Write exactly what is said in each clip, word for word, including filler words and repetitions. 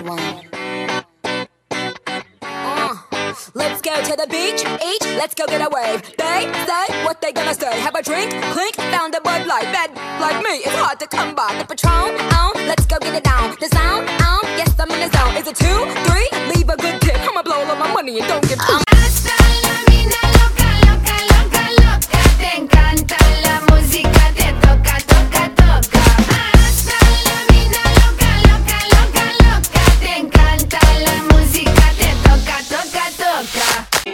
one. Uh, let's go to the beach, each, let's go get a wave. They say what they gonna say. Have a drink, clink, found a Bud Light. Bad like me, it's hard to come by. The Patron, on, let's go get it down. The sound, on, yes I'm in the zone. Is it two, three? Leave a good tip. I'ma blow all of my money and don't give two. Hasta la mina loca, loca, loca, loca. Te encanta la música, te toca, toca, toca. Hasta la mina loca, loca, loca, loca. Te encanta la música, te toca, toca, toca.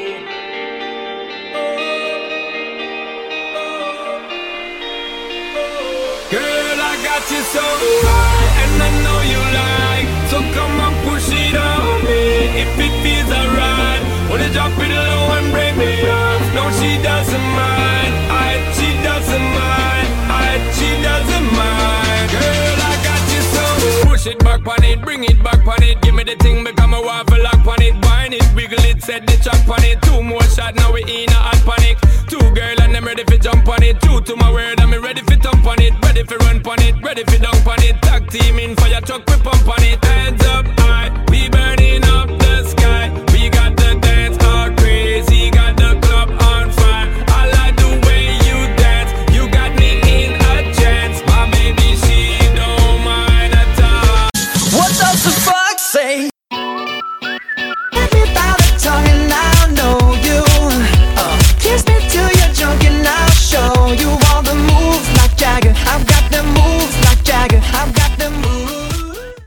Girl, I got you so high, and I know you like. So come on, push it on me. If it feels alright, wanna drop it low and break me off. No, she doesn't mind. I, she doesn't mind. I, she doesn't mind. Girl, I got you so. Push it back on it, bring it back on it. Give me the thing, become a waffle lock on it. Wine it, wiggle it, set the track on it. Two more shots, now we in a hot panic. Two girl and I'm ready for jump on it. Two to my word, I'm ready for thump on it. Ready for run on it, ready for dunk on it. Tag team in fire truck, we pump on it. Hands up, high, we burning up.